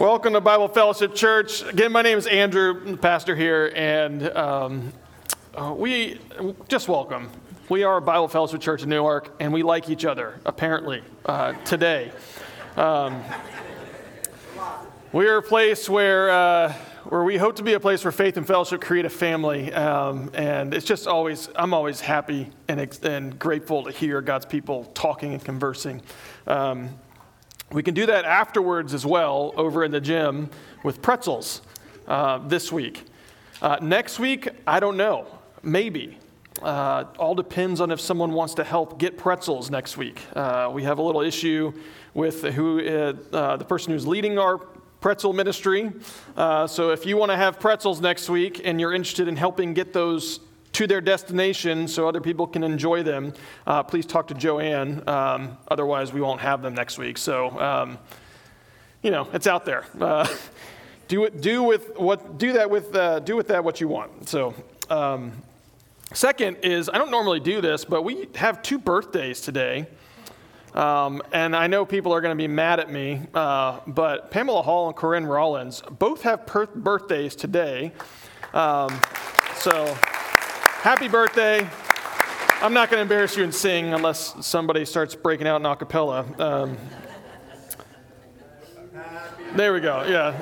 Welcome to Bible Fellowship Church. Again, my name is Andrew, I'm the pastor here, and we just welcome. We are Bible Fellowship Church in Newark, and we like each other, apparently, today. We are a place where we hope to be a place where faith and fellowship create a family, and it's just I'm always happy and grateful to hear God's people talking and conversing. We can do that afterwards as well over in the gym with pretzels this week. Next week, I don't know. Maybe. All depends on if someone wants to help get pretzels next week. We have a little issue with the person who's leading our pretzel ministry. So if you want to have pretzels next week and you're interested in helping get those to their destination so other people can enjoy them, please talk to Joanne. Otherwise, we won't have them next week. So, it's out there. Do with that what you want. So, second is, I don't normally do this, but we have 2 birthdays today. And I know people are going to be mad at me, but Pamela Hall and Corinne Rollins both have birthdays today. So happy birthday. I'm not going to embarrass you and sing unless somebody starts breaking out in a cappella. There we go, yeah.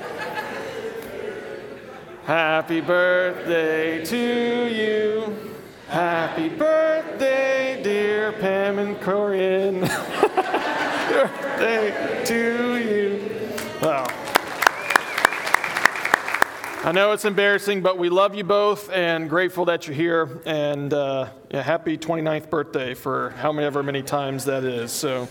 Happy birthday to you. Happy birthday, dear Pam and Corinne. Birthday to you. Wow. I know it's embarrassing, but we love you both and grateful that you're here. And happy 29th birthday for however many times that is. So,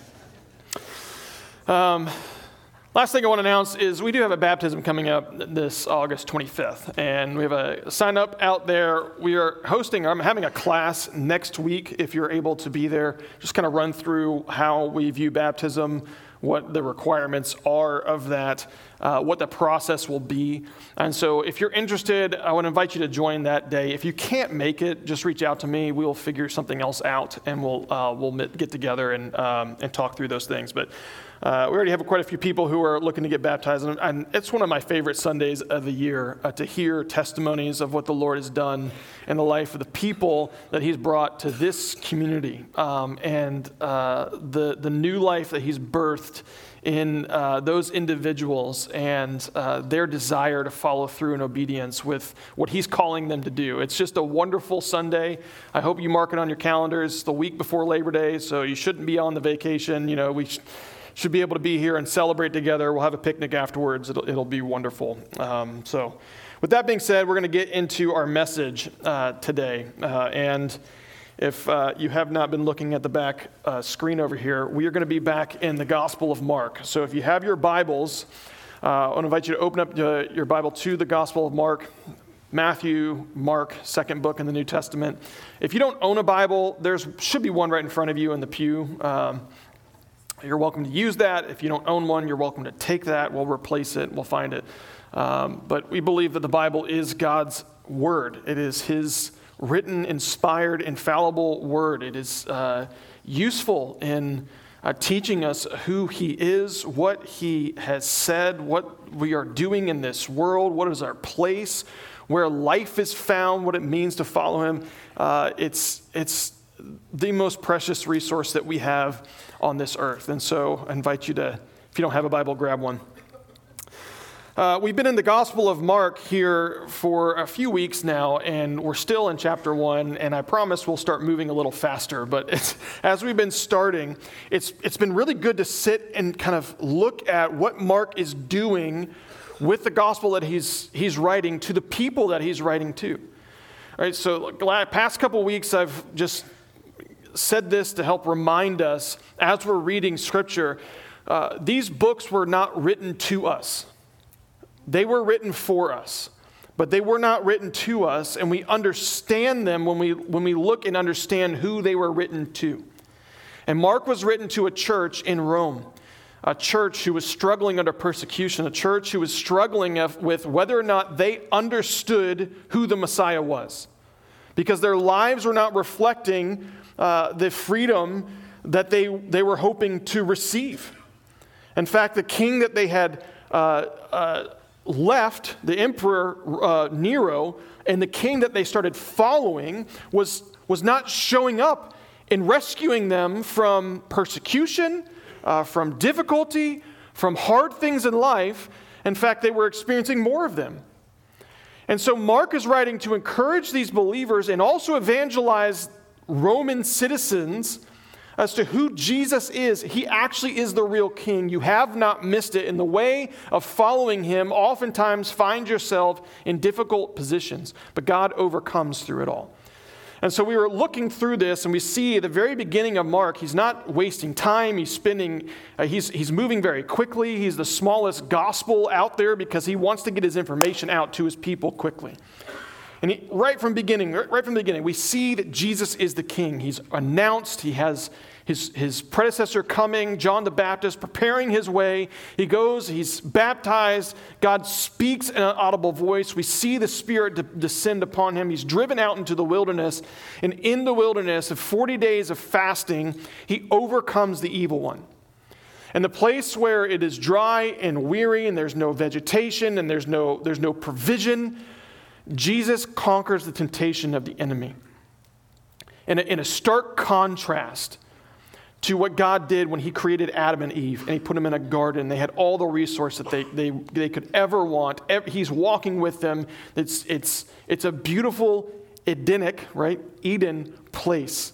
last thing I want to announce is we do have a baptism coming up this August 25th. And we have a sign up out there. I'm having a class next week if you're able to be there. Just kind of run through how we view baptism, what the requirements are of that, what the process will be. And so if you're interested, I would invite you to join that day. If you can't make it, just reach out to me. We'll figure something else out, and we'll get together and talk through those things. But we already have quite a few people who are looking to get baptized, and it's one of my favorite Sundays of the year to hear testimonies of what the Lord has done in the life of the people that He's brought to this community, and the new life that He's birthed in those individuals and their desire to follow through in obedience with what He's calling them to do. It's just a wonderful Sunday. I hope you mark it on your calendars. It's the week before Labor Day, so you shouldn't be on the vacation. We should be able to be here and celebrate together. We'll have a picnic afterwards. It'll be wonderful. So with that being said, we're going to get into our message today. And if you have not been looking at the back screen over here, we are going to be back in the Gospel of Mark. So if you have your Bibles, I want to invite you to open up your Bible to the Gospel of Mark. Matthew, Mark, second book in the New Testament. If you don't own a Bible, there should be one right in front of you in the pew. You're welcome to use that. If you don't own one, you're welcome to take that. We'll replace it. We'll find it. But we believe that the Bible is God's word. It is His written, inspired, infallible word. It is useful in teaching us who He is, what He has said, what we are doing in this world, what is our place, where life is found, what it means to follow Him. It's the most precious resource that we have on this earth. And so I invite you to, if you don't have a Bible, grab one. We've been in the Gospel of Mark here for a few weeks now, and we're still in chapter 1, and I promise we'll start moving a little faster. But as we've been starting, it's been really good to sit and kind of look at what Mark is doing with the gospel that he's writing to the people that he's writing to. All right, so past couple weeks I've just said this to help remind us as we're reading Scripture, these books were not written to us. They were written for us, but they were not written to us, and we understand them when we look and understand who they were written to. And Mark was written to a church in Rome, a church who was struggling under persecution, a church who was struggling with whether or not they understood who the Messiah was, because their lives were not reflecting the freedom that they were hoping to receive. In fact, the king that they had left, the emperor Nero, and the king that they started following was not showing up and rescuing them from persecution, from difficulty, from hard things in life. In fact, they were experiencing more of them. And so Mark is writing to encourage these believers and also evangelize Roman citizens as to who Jesus is. He actually is the real king. You have not missed it. In the way of following him, oftentimes find yourself in difficult positions, but God overcomes through it all. And so we were looking through this, and we see at the very beginning of Mark, he's not wasting time. He's moving very quickly. He's the smallest gospel out there because he wants to get his information out to his people quickly. And right from the beginning, we see that Jesus is the king. He's announced. He has his predecessor coming, John the Baptist, preparing his way. He goes, he's baptized. God speaks in an audible voice. We see the Spirit descend upon him. He's driven out into the wilderness. And in the wilderness of 40 days of fasting, he overcomes the evil one. And the place where it is dry and weary and there's no vegetation and there's no provision, Jesus conquers the temptation of the enemy. In a stark contrast to what God did when he created Adam and Eve and he put them in a garden. They had all the resources that they could ever want. He's walking with them. It's a beautiful, Edenic, right? Eden place.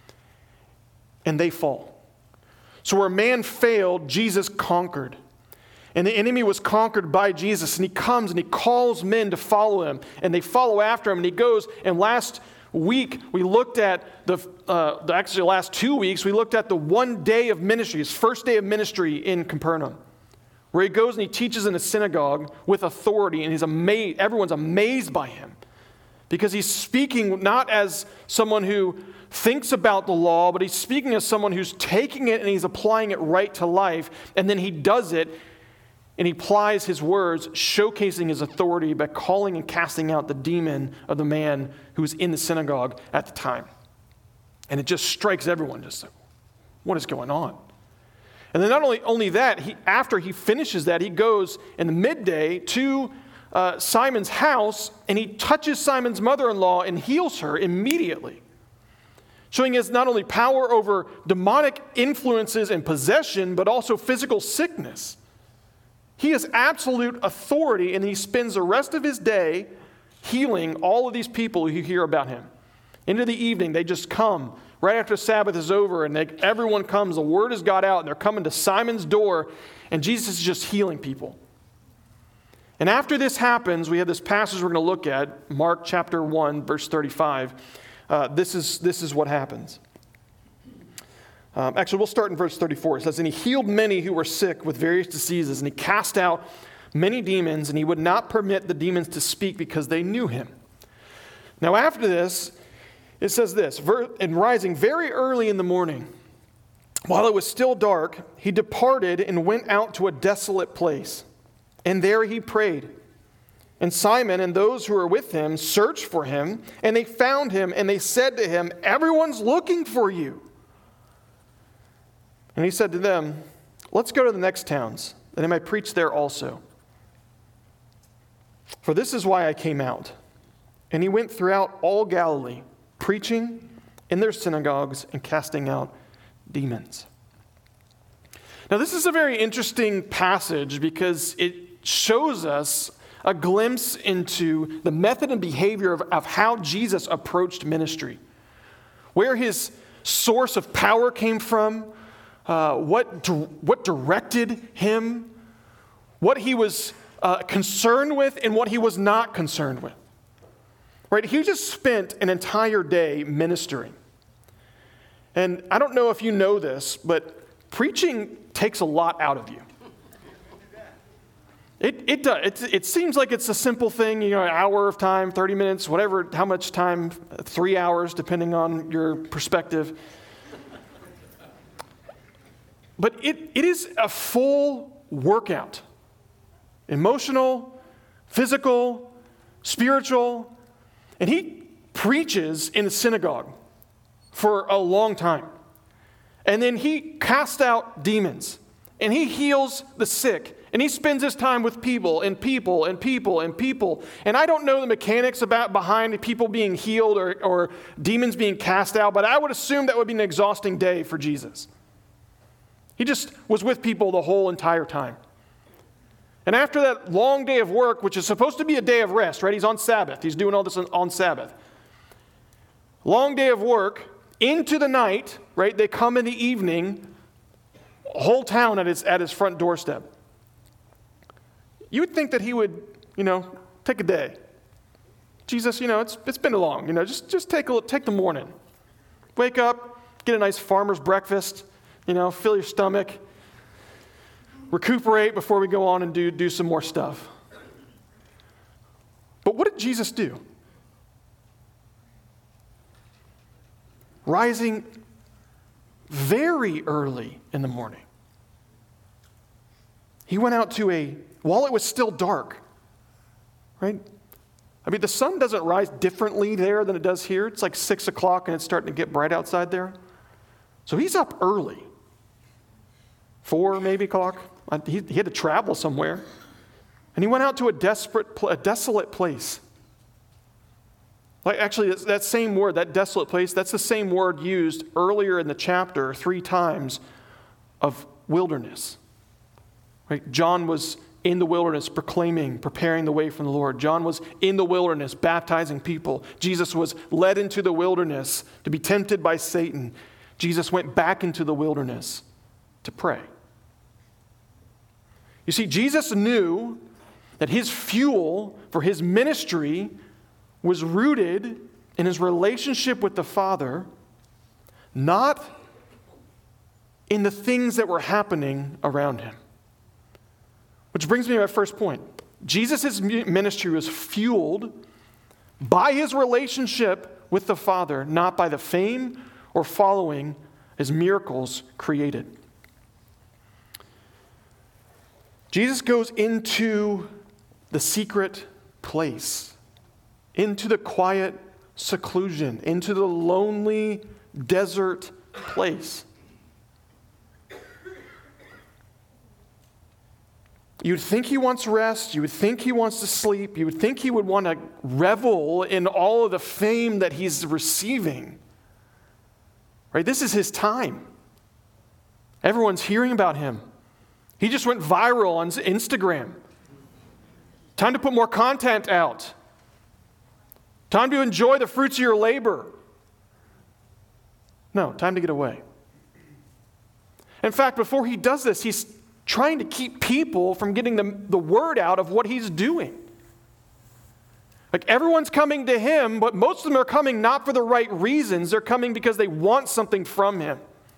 And they fall. So where man failed, Jesus conquered. And the enemy was conquered by Jesus. And he comes and he calls men to follow him. And they follow after him. And he goes. And last week, we looked at actually the last 2 weeks, we looked at the one day of ministry, his first day of ministry in Capernaum, where he goes and he teaches in a synagogue with authority. And he's amazed. Everyone's amazed by him because he's speaking not as someone who thinks about the law, but he's speaking as someone who's taking it and he's applying it right to life. And then he does it. And he applies his words, showcasing his authority by calling and casting out the demon of the man who was in the synagogue at the time. And it just strikes everyone, just like, what is going on? And then not only that, after he finishes that, he goes in the midday to Simon's house, and he touches Simon's mother-in-law and heals her immediately, showing his not only power over demonic influences and possession, but also physical sickness. He has absolute authority, and he spends the rest of his day healing all of these people who hear about him. Into the evening, they just come right after Sabbath is over, and everyone comes. The word has got out, and they're coming to Simon's door, and Jesus is just healing people. And after this happens, we have this passage we're going to look at, Mark chapter 1, verse 35. This is what happens. Actually, we'll start in verse 34. It says, "And he healed many who were sick with various diseases, and he cast out many demons, and he would not permit the demons to speak because they knew him." Now after this, it says this, "And rising very early in the morning, while it was still dark, he departed and went out to a desolate place, and there he prayed. And Simon and those who were with him searched for him, and they found him, and they said to him, 'Everyone's looking for you.' And he said to them, 'Let's go to the next towns, that I might preach there also. For this is why I came out.' And he went throughout all Galilee, preaching in their synagogues and casting out demons." Now, this is a very interesting passage because it shows us a glimpse into the method and behavior of how Jesus approached ministry, where his source of power came from, what directed him, what he was concerned with, and what he was not concerned with. Right? He just spent an entire day ministering. And I don't know if you know this, but preaching takes a lot out of you. It does. It seems like it's a simple thing, an hour of time, 30 minutes, whatever, how much time, 3 hours, depending on your perspective. But it is a full workout. Emotional, physical, spiritual. And he preaches in the synagogue for a long time. And then he casts out demons. And he heals the sick. And he spends his time with people and people and people and people. And I don't know the mechanics behind people being healed or demons being cast out, but I would assume that would be an exhausting day for Jesus. He just was with people the whole entire time. And after that long day of work, which is supposed to be a day of rest, right? He's on Sabbath. He's doing all this on Sabbath. Long day of work, into the night, right? They come in the evening, whole town at his front doorstep. You would think that he would, take a day. Jesus, it's been long, just take the morning. Wake up, get a nice farmer's breakfast, fill your stomach, recuperate before we go on and do some more stuff. But what did Jesus do? Rising very early in the morning. He went out while it was still dark, right? I mean, the sun doesn't rise differently there than it does here. It's like 6 o'clock and it's starting to get bright outside there. So he's up early. 4 maybe o'clock. He had to travel somewhere. And he went out to a desolate place. Like actually, that same word, that desolate place, that's the same word used earlier in the chapter 3 times of wilderness. Right? John was in the wilderness preparing the way from the Lord. John was in the wilderness baptizing people. Jesus was led into the wilderness to be tempted by Satan. Jesus went back into the wilderness to pray. You see, Jesus knew that his fuel for his ministry was rooted in his relationship with the Father, not in the things that were happening around him. Which brings me to my first point. Jesus' ministry was fueled by his relationship with the Father, not by the fame or following his miracles created. Jesus goes into the secret place, into the quiet seclusion, into the lonely desert place. You would think he wants rest. You would think he wants to sleep. You would think he would want to revel in all of the fame that he's receiving. Right? This is his time. Everyone's hearing about him. He just went viral on Instagram. Time to put more content out. Time to enjoy the fruits of your labor. No, time to get away. In fact, before he does this, he's trying to keep people from getting the word out of what he's doing. Like everyone's coming to him, but most of them are coming not for the right reasons. They're coming because they want something from him.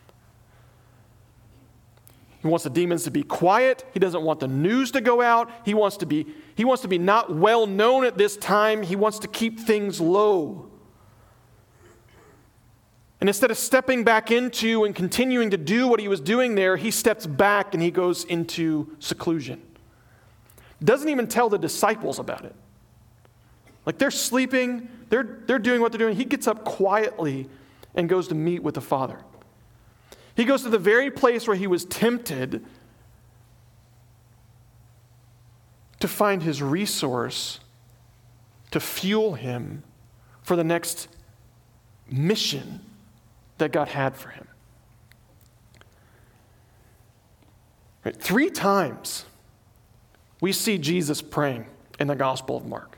He wants the demons to be quiet. He doesn't want the news to go out. He wants to be not well known at this time. He wants to keep things low. And instead of stepping back into and continuing to do what he was doing there, he steps back and he goes into seclusion. Doesn't even tell the disciples about it. Like they're sleeping, they're doing what they're doing. He gets up quietly and goes to meet with the Father. He goes to the very place where he was tempted to find his resource to fuel him for the next mission that God had for him. Right? 3 times we see Jesus praying in the Gospel of Mark.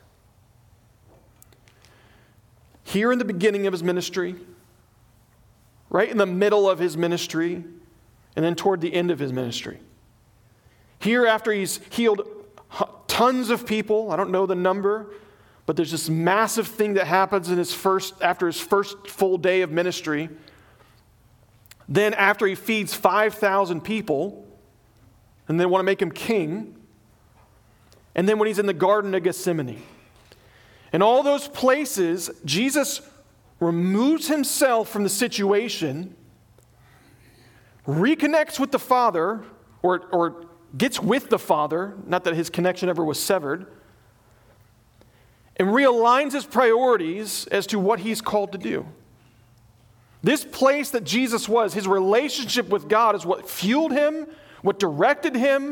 Here in the beginning of his ministry, right in the middle of his ministry, and then toward the end of his ministry. Here after he's healed tons of people, I don't know the number, but there's this massive thing that happens after his first full day of ministry. Then after he feeds 5,000 people, and they want to make him king. And then when he's in the Garden of Gethsemane. In all those places, Jesus removes himself from the situation, reconnects with the Father, or gets with the Father, not that his connection ever was severed, and realigns his priorities as to what he's called to do. This place that Jesus was, his relationship with God, is what fueled him, what directed him,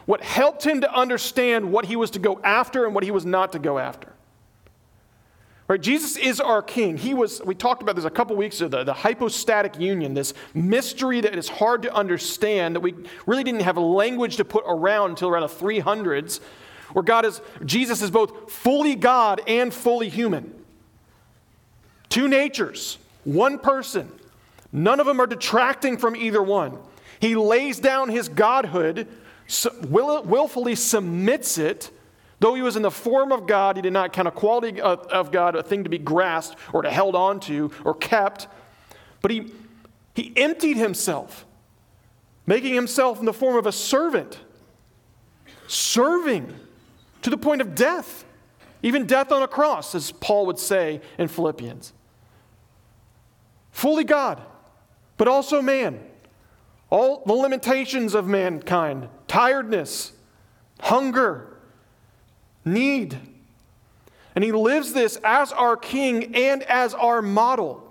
what helped him to understand what he was to go after and what he was not to go after. Right? Jesus is our king. We talked about this a couple weeks ago, the hypostatic union, this mystery that is hard to understand, that we really didn't have language to put around until around the 300s, where Jesus is both fully God and fully human. Two natures, one person. None of them are detracting from either one. He lays down his godhood, willfully submits it. Though he was in the form of God, he did not count equality of God a thing to be grasped or to held on to or kept. But he emptied himself, making himself in the form of a servant, serving to the point of death, even death on a cross, as Paul would say in Philippians. Fully God, but also man. All the limitations of mankind, tiredness, hunger, need. And he lives this as our king and as our model.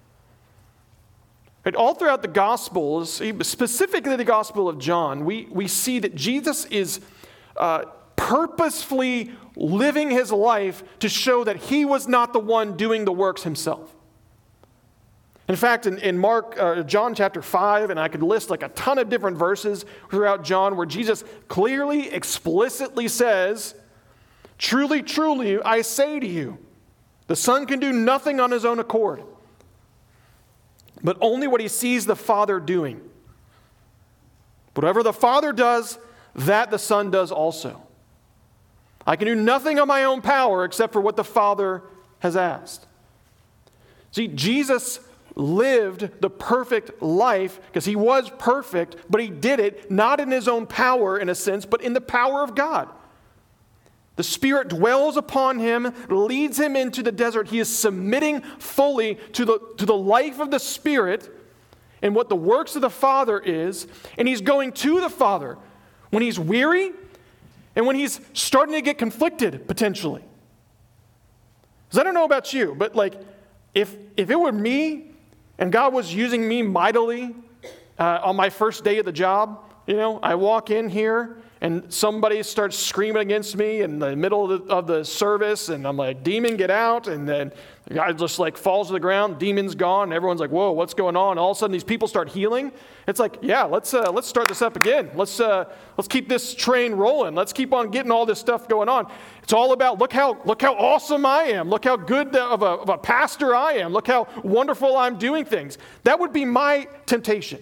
And all throughout the Gospels, specifically the Gospel of John, we see that Jesus is purposefully living his life to show that he was not the one doing the works himself. In fact, in John chapter 5, and I could list like a ton of different verses throughout John where Jesus clearly, explicitly says, "Truly, truly, I say to you, the Son can do nothing on his own accord, but only what he sees the Father doing. Whatever the Father does, that the Son does also. I can do nothing on my own power except for what the Father has asked." See, Jesus lived the perfect life because he was perfect, but he did it not in his own power in a sense, but in the power of God. The Spirit dwells upon him, leads him into the desert. He is submitting fully to the life of the Spirit and what the works of the Father is, and he's going to the Father when he's weary and when he's starting to get conflicted, potentially. Because I don't know about you, but like if it were me and God was using me mightily on my first day at the job, I walk in here and somebody starts screaming against me in the middle of the service, and I'm like, "Demon, get out!" And then the guy just like falls to the ground, demon's gone, and everyone's like, "Whoa, what's going on?" And all of a sudden, these people start healing. It's like, yeah, let's start this up again. Let's keep this train rolling. Let's keep on getting all this stuff going on. It's all about look how awesome I am. Look how good of a pastor I am. Look how wonderful I'm doing things. That would be my temptation.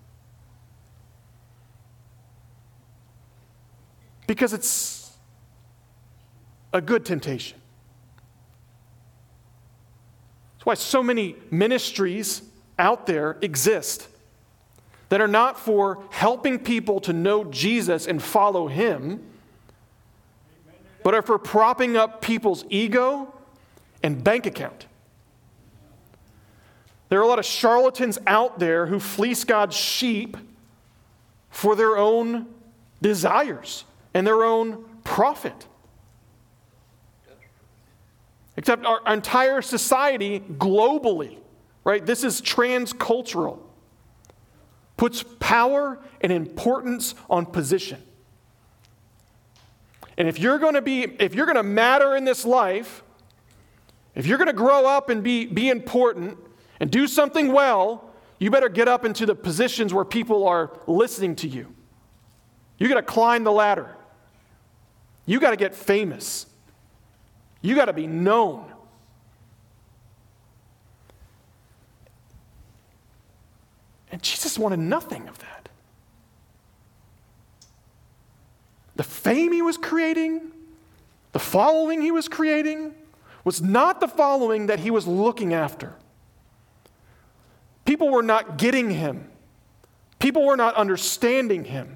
Because it's a good temptation. That's why so many ministries out there exist that are not for helping people to know Jesus and follow him, but are for propping up people's ego and bank account. There are a lot of charlatans out there who fleece God's sheep for their own desires and their own profit. Except our entire society globally, right? This is transcultural. Puts power and importance on position. And if you're going to matter in this life, if you're going to grow up and be important and do something well, you better get up into the positions where people are listening to you. You got to climb the ladder. You got to get famous. You got to be known. And Jesus wanted nothing of that. The fame he was creating, the following he was creating, was not the following that he was looking after. People were not getting him. People were not understanding him.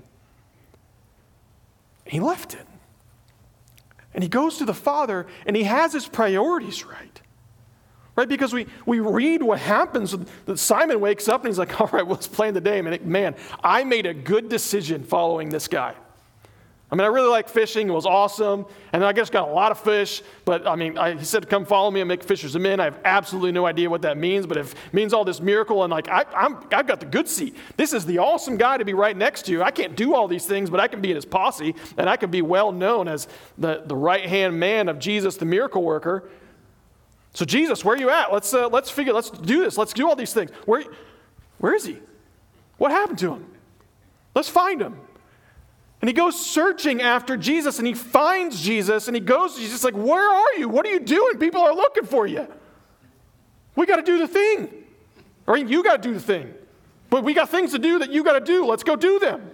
He left it. And he goes to the Father, and he has his priorities right. Right? Because we read what happens. That Simon wakes up, and he's like, all right, well, let's plan the day. Man, I made a good decision following this guy. I mean, I really like fishing. It was awesome. And I just got a lot of fish. But, I mean, he said, come follow me and make fishers of men. I have absolutely no idea what that means. But if it means all this miracle, and like, I've got the good seat. This is the awesome guy to be right next to. I can't do all these things, but I can be in his posse. And I can be well known as the right-hand man of Jesus, the miracle worker. So, Jesus, where are you at? Let's do this. Let's do all these things. Where is he? What happened to him? Let's find him. And he goes searching after Jesus, and he finds Jesus, and he goes to Jesus like, where are you? What are you doing? People are looking for you. We got to do the thing. Or you got to do the thing. But we got things to do that you got to do. Let's go do them.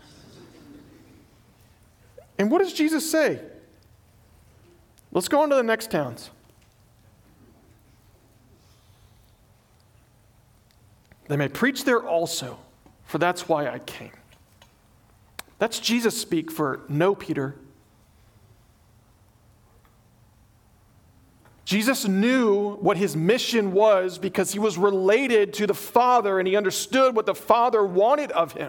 And what does Jesus say? Let's go on to the next towns. They may preach there also, for that's why I came. That's Jesus speak for no, Peter. Jesus knew what his mission was because he was related to the Father and he understood what the Father wanted of him.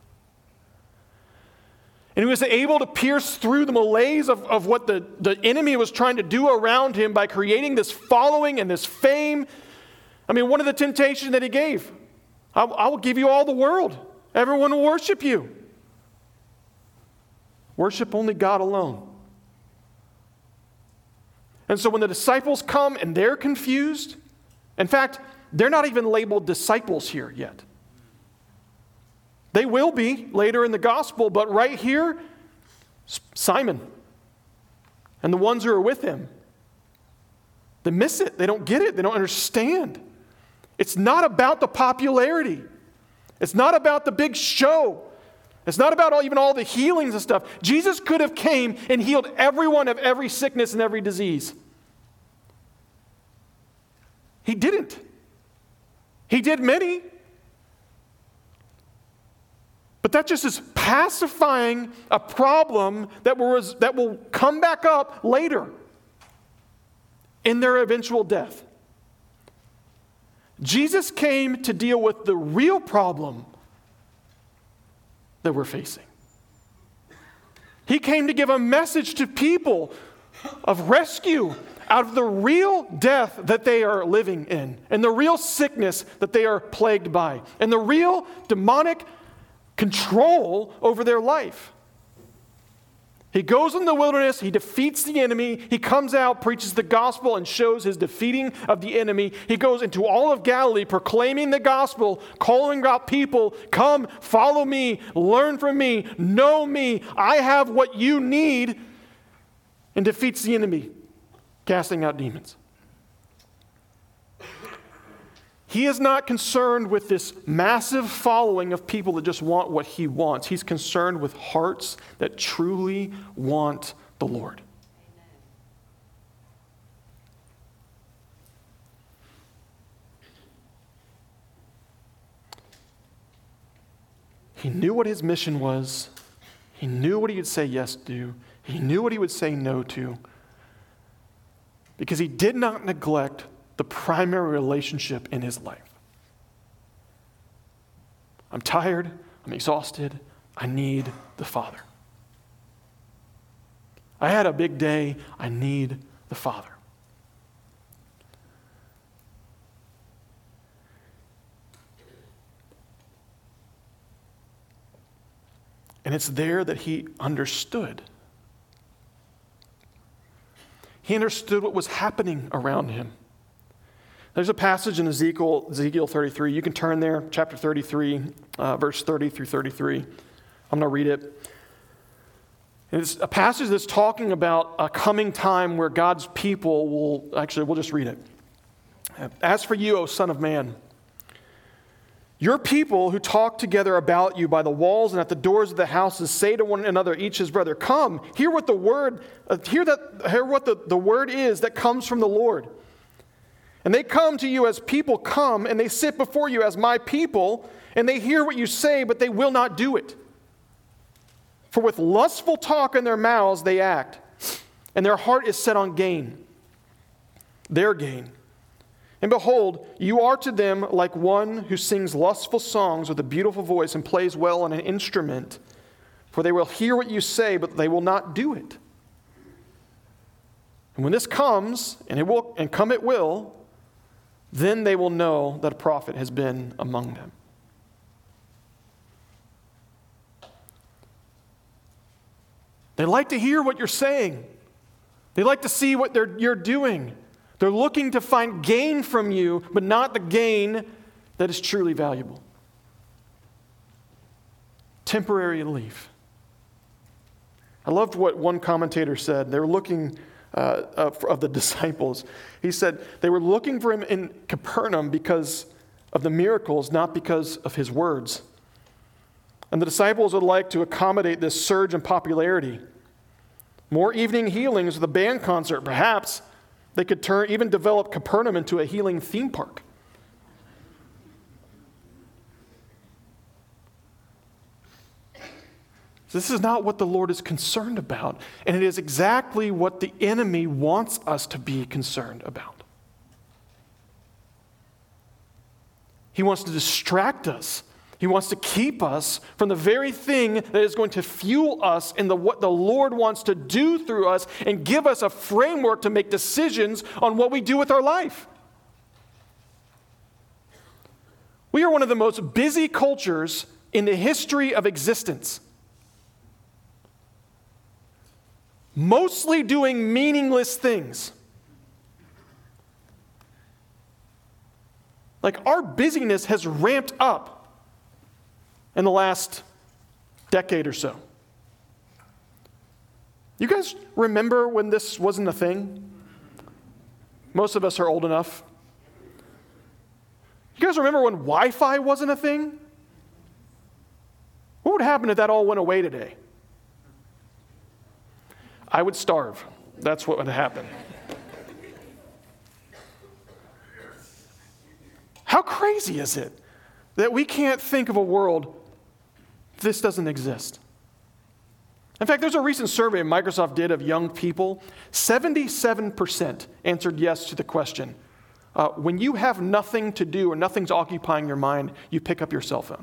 And he was able to pierce through the malaise of what the enemy was trying to do around him by creating this following and this fame. I mean, one of the temptations that he gave, I will give you all the world. Everyone will worship you. Worship only God alone. And so when the disciples come and they're confused, in fact, they're not even labeled disciples here yet. They will be later in the gospel, but right here, Simon and the ones who are with him, they miss it. They don't get it. They don't understand. It's not about the popularity. It's not about the big show. It's not about even all the healings and stuff. Jesus could have came and healed everyone of every sickness and every disease. He didn't. He did many. But that just is pacifying a problem that will come back up later in their eventual death. Jesus came to deal with the real problem that we're facing. He came to give a message to people of rescue out of the real death that they are living in, and the real sickness that they are plagued by, and the real demonic control over their life. He goes in the wilderness, he defeats the enemy, he comes out, preaches the gospel, and shows his defeating of the enemy. He goes into all of Galilee, proclaiming the gospel, calling out people, come, follow me, learn from me, know me, I have what you need, and defeats the enemy, casting out demons. He is not concerned with this massive following of people that just want what he wants. He's concerned with hearts that truly want the Lord. He knew what his mission was. He knew what he would say yes to. He knew what he would say no to. Because he did not neglect the primary relationship in his life. I'm tired. I'm exhausted. I need the Father. I had a big day. I need the Father. And it's there that he understood. He understood what was happening around him. There's a passage in Ezekiel 33. You can turn there, chapter 33, verse 30 through 33. I'm going to read it. It's a passage that's talking about a coming time where God's people we'll just read it. As for you, O Son of Man, your people who talk together about you by the walls and at the doors of the houses say to one another, each his brother, come, hear what the word is that comes from the Lord. And they come to you as people come, and they sit before you as my people, and they hear what you say, but they will not do it. For with lustful talk in their mouths they act, and their heart is set on gain, their gain. And behold, you are to them like one who sings lustful songs with a beautiful voice and plays well on an instrument. For they will hear what you say, but they will not do it. And when this comes, and it will, then they will know that a prophet has been among them. They like to hear what you're saying. They like to see what you're doing. They're looking to find gain from you, but not the gain that is truly valuable. Temporary relief. I loved what one commentator said. They were looking of the disciples. He said they were looking for him in Capernaum because of the miracles, not because of his words. And the disciples would like to accommodate this surge in popularity. More evening healings with a band concert, perhaps. They could even develop Capernaum into a healing theme park. This is not what the Lord is concerned about, and it is exactly what the enemy wants us to be concerned about. He wants to distract us. He wants to keep us from the very thing that is going to fuel us in what the Lord wants to do through us and give us a framework to make decisions on what we do with our life. We are one of the most busy cultures in the history of existence. Mostly doing meaningless things. Like our busyness has ramped up in the last decade or so. You guys remember when this wasn't a thing? Most of us are old enough. You guys remember when Wi-Fi wasn't a thing? What would happen if that all went away today? I would starve. That's what would happen. How crazy is it that we can't think of a world this doesn't exist? In fact, there's a recent survey Microsoft did of young people. 77% answered yes to the question. When you have nothing to do or nothing's occupying your mind, you pick up your cell phone.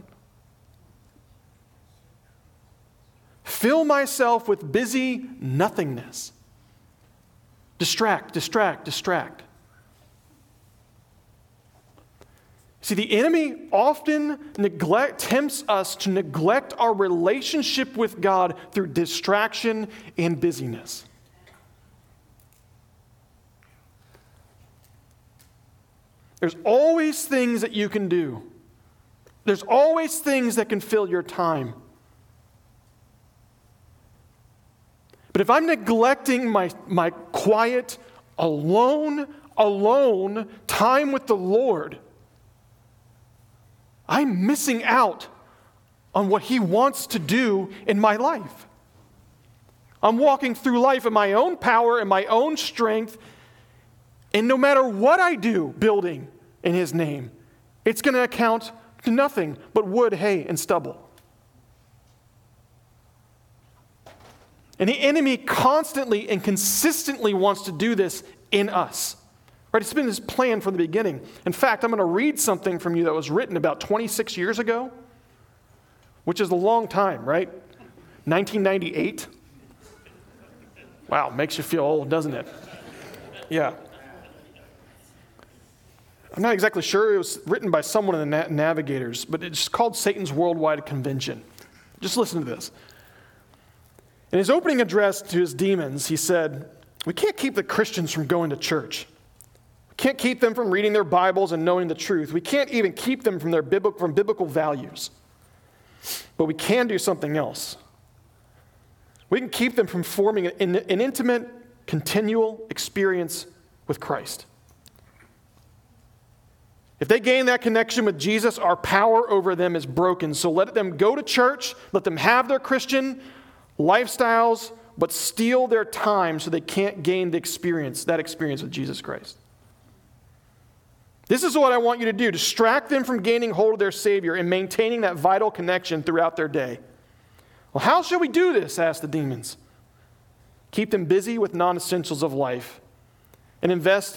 Fill myself with busy nothingness. Distract. See, the enemy often tempts us to neglect our relationship with God through distraction and busyness. There's always things that you can do. There's always things that can fill your time. But if I'm neglecting my quiet, alone time with the Lord, I'm missing out on what He wants to do in my life. I'm walking through life in my own power and my own strength, and no matter what I do building in His name, it's going to account to nothing but wood, hay, and stubble. And the enemy constantly and consistently wants to do this in us. Right? It's been his plan from the beginning. In fact, I'm going to read something from you that was written about 26 years ago, which is a long time, right? 1998. Wow, makes you feel old, doesn't it? Yeah. I'm not exactly sure. It was written by someone in the Navigators, but it's called Satan's Worldwide Convention. Just listen to this. In his opening address to his demons, he said, "We can't keep the Christians from going to church. We can't keep them from reading their Bibles and knowing the truth. We can't even keep them from from biblical values. But we can do something else. We can keep them from forming an intimate, continual experience with Christ. If they gain that connection with Jesus, our power over them is broken. So let them go to church, let them have their Christian lifestyles, but steal their time so they can't gain that experience with Jesus Christ. This is what I want you to do. Distract them from gaining hold of their Savior and maintaining that vital connection throughout their day." Well, how shall we do this? Asked the demons. Keep them busy with non-essentials of life and invest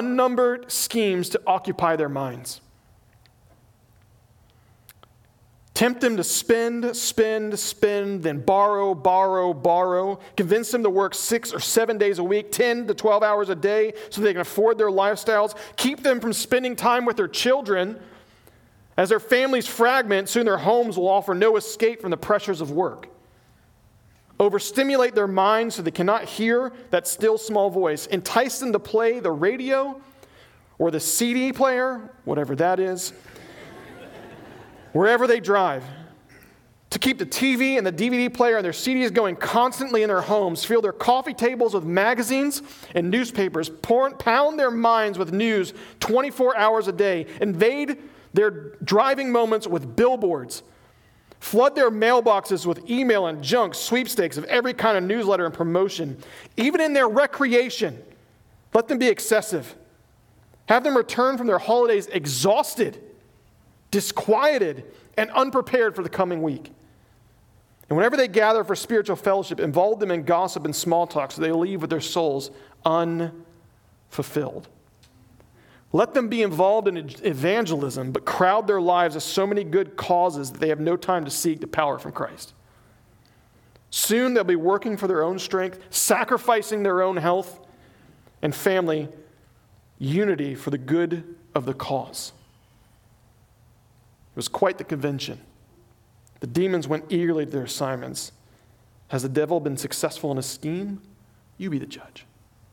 unnumbered schemes to occupy their minds. Tempt them to spend, then borrow. Convince them to work 6 or 7 days a week, 10 to 12 hours a day so they can afford their lifestyles. Keep them from spending time with their children. As their families fragment, soon their homes will offer no escape from the pressures of work. Overstimulate their minds so they cannot hear that still small voice. Entice them to play the radio or the CD player, whatever that is, wherever they drive. To keep the TV and the DVD player and their CDs going constantly in their homes. Fill their coffee tables with magazines and newspapers. Pound their minds with news 24 hours a day. Invade their driving moments with billboards. Flood their mailboxes with email and junk, sweepstakes of every kind of newsletter and promotion. Even in their recreation, let them be excessive. Have them return from their holidays exhausted, disquieted, and unprepared for the coming week. And whenever they gather for spiritual fellowship, involve them in gossip and small talk so they leave with their souls unfulfilled. Let them be involved in evangelism, but crowd their lives with so many good causes that they have no time to seek the power from Christ. Soon they'll be working for their own strength, sacrificing their own health and family unity for the good of the cause. It was quite the convention. The demons went eagerly to their assignments. Has the devil been successful in his scheme? You be the judge.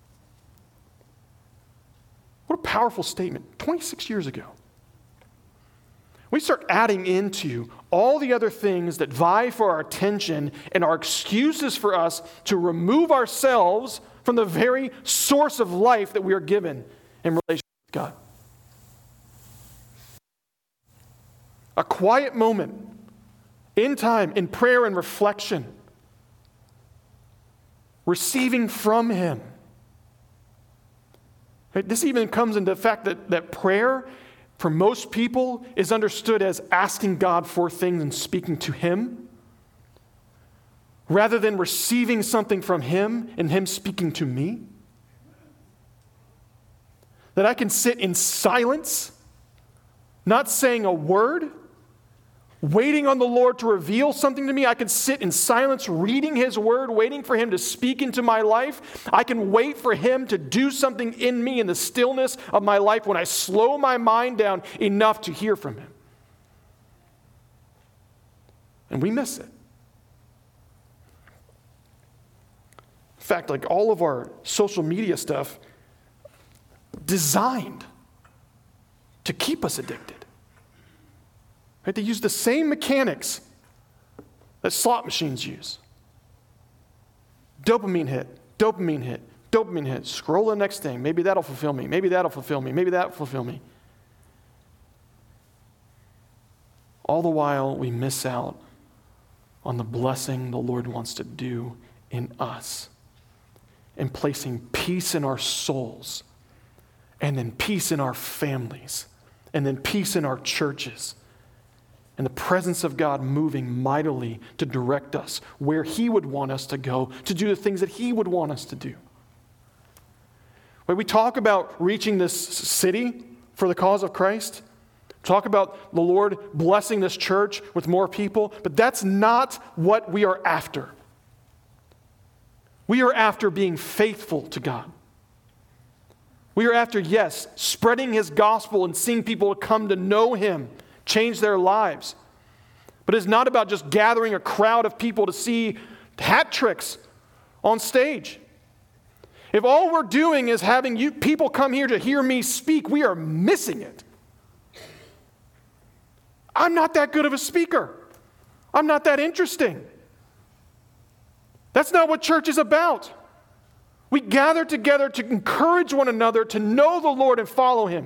What a powerful statement. 26 years ago. We start adding into all the other things that vie for our attention and are excuses for us to remove ourselves from the very source of life that we are given in relationship with God. A quiet moment in time, in prayer and reflection, receiving from Him. Right? This even comes into the fact that prayer, for most people, is understood as asking God for things and speaking to Him, rather than receiving something from Him and Him speaking to me. That I can sit in silence, not saying a word, waiting on the Lord to reveal something to me. I can sit in silence, reading His word, waiting for Him to speak into my life. I can wait for Him to do something in me in the stillness of my life when I slow my mind down enough to hear from Him. And we miss it. In fact, like all of our social media stuff, designed to keep us addicted. Right? They use the same mechanics that slot machines use. Dopamine hit, dopamine hit, dopamine hit. Scroll the next thing. Maybe that'll fulfill me. Maybe that'll fulfill me. Maybe that'll fulfill me. All the while, we miss out on the blessing the Lord wants to do in us and placing peace in our souls, and then peace in our families, and then peace in our churches. And the presence of God moving mightily to direct us where He would want us to go, to do the things that He would want us to do. When we talk about reaching this city for the cause of Christ, talk about the Lord blessing this church with more people, but that's not what we are after. We are after being faithful to God. We are after, yes, spreading His gospel and seeing people come to know Him, change their lives. But it's not about just gathering a crowd of people to see hat tricks on stage. If all we're doing is having people come here to hear me speak, we are missing it. I'm not that good of a speaker. I'm not that interesting. That's not what church is about. We gather together to encourage one another to know the Lord and follow Him.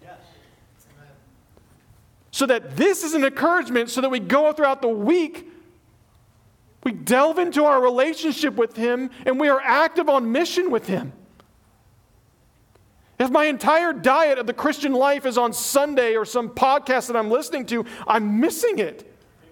So that this is an encouragement so that we go throughout the week, we delve into our relationship with Him, and we are active on mission with Him. If my entire diet of the Christian life is on Sunday or some podcast that I'm listening to, I'm missing it.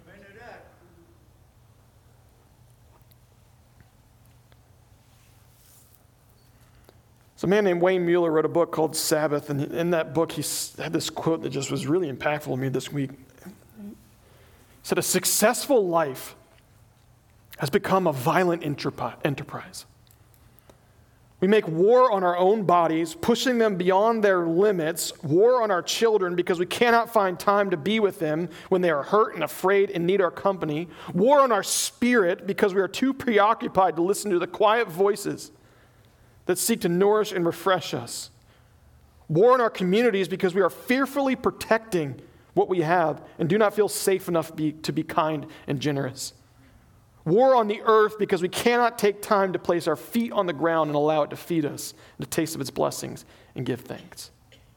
So a man named Wayne Mueller wrote a book called Sabbath, and in that book he had this quote that just was really impactful to me this week. He said a successful life has become a violent enterprise. We make war on our own bodies, pushing them beyond their limits, war on our children because we cannot find time to be with them when they are hurt and afraid and need our company, war on our spirit because we are too preoccupied to listen to the quiet voices that seek to nourish and refresh us, war on our communities because we are fearfully protecting what we have and do not feel safe enough to be kind and generous. War on the earth because we cannot take time to place our feet on the ground and allow it to feed us and to taste of its blessings and give thanks.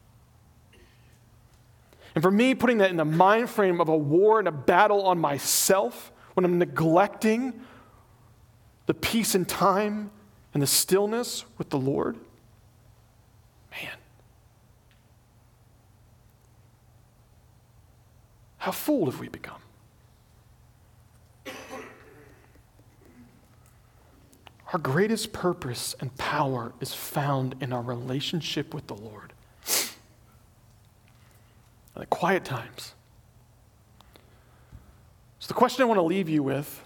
And for me, putting that in the mind frame of a war and a battle on myself when I'm neglecting the peace and time and the stillness with the Lord, man, how fooled have we become? Our greatest purpose and power is found in our relationship with the Lord. In the quiet times. So the question I want to leave you with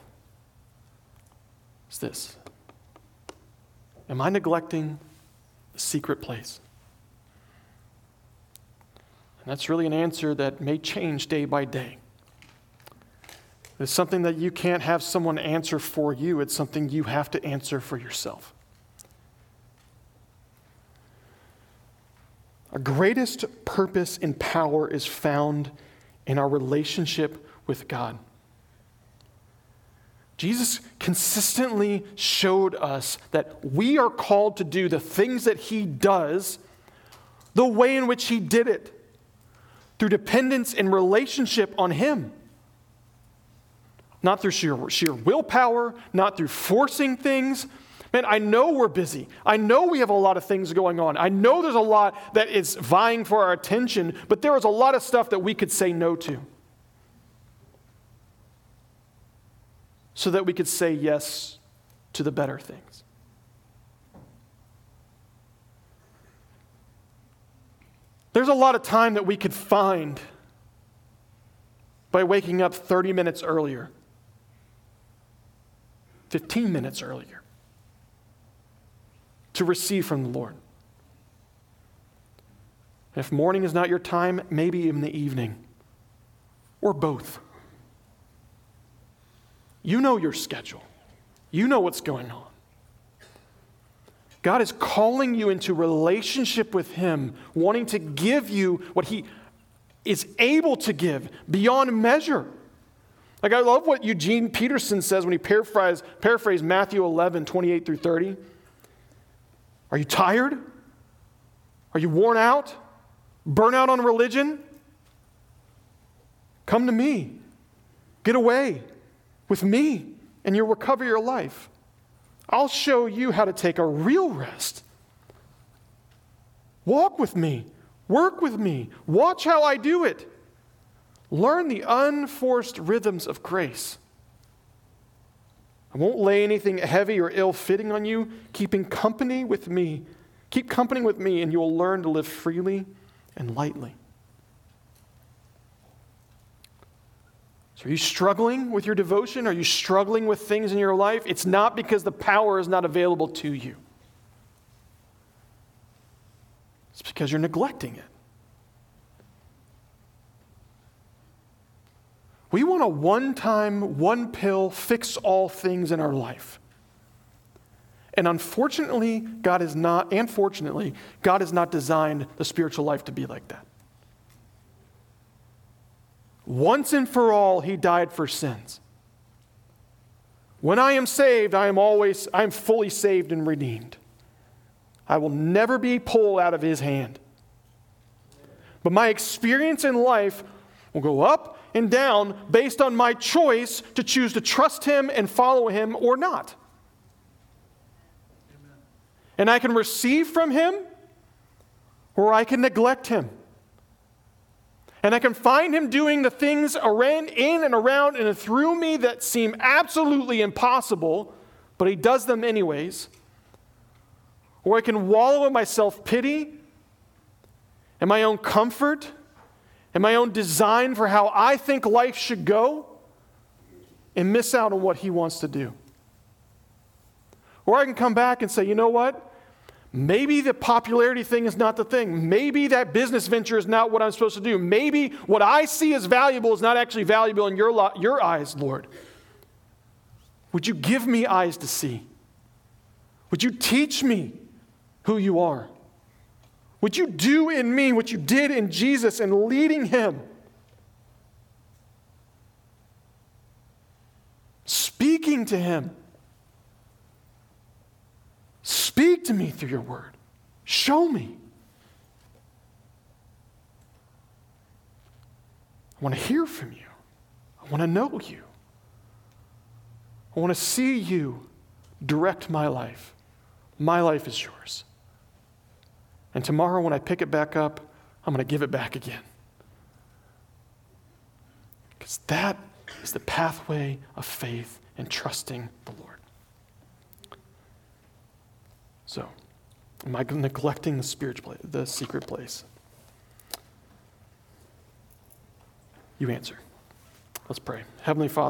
is this. Am I neglecting the secret place? And that's really an answer that may change day by day. It's something that you can't have someone answer for you. It's something you have to answer for yourself. Our greatest purpose and power is found in our relationship with God. Jesus consistently showed us that we are called to do the things that he does the way in which he did it, through dependence and relationship on him. Not through sheer willpower, not through forcing things. Man, I know we're busy. I know we have a lot of things going on. I know there's a lot that is vying for our attention, but there is a lot of stuff that we could say no to so that we could say yes to the better things. There's a lot of time that we could find by waking up 30 minutes earlier. 15 minutes earlier to receive from the Lord. If morning is not your time, maybe in the evening or both. You know your schedule. You know what's going on. God is calling you into relationship with him, wanting to give you what he is able to give beyond measure. Like, I love what Eugene Peterson says when he paraphrased Matthew 11, 28 through 30. Are you tired? Are you worn out? Burn out on religion? Come to me. Get away with me, and you'll recover your life. I'll show you how to take a real rest. Walk with me. Work with me. Watch how I do it. Learn the unforced rhythms of grace. I won't lay anything heavy or ill-fitting on you. Keep company with me, and you will learn to live freely and lightly. So are you struggling with your devotion? Are you struggling with things in your life? It's not because the power is not available to you. It's because you're neglecting it. We want a one-time, one-pill, fix-all things in our life. And unfortunately, God has not designed the spiritual life to be like that. Once and for all, he died for sins. When I am saved, I am fully saved and redeemed. I will never be pulled out of his hand. But my experience in life will go up and down based on my choice to choose to trust him and follow him or not. Amen. And I can receive from him or I can neglect him. And I can find him doing the things in and around and through me that seem absolutely impossible, but he does them anyways. Or I can wallow in my self-pity and my own comfort and my own design for how I think life should go, and miss out on what he wants to do. Or I can come back and say, you know what? Maybe the popularity thing is not the thing. Maybe that business venture is not what I'm supposed to do. Maybe what I see as valuable is not actually valuable in your eyes, Lord. Would you give me eyes to see? Would you teach me who you are? Would you do in me what you did in Jesus in leading him? Speaking to him. Speak to me through your word. Show me. I want to hear from you. I want to know you. I want to see you direct my life. My life is yours. And tomorrow when I pick it back up, I'm going to give it back again. Because that is the pathway of faith and trusting the Lord. So, am I neglecting the secret place? You answer. Let's pray. Heavenly Father,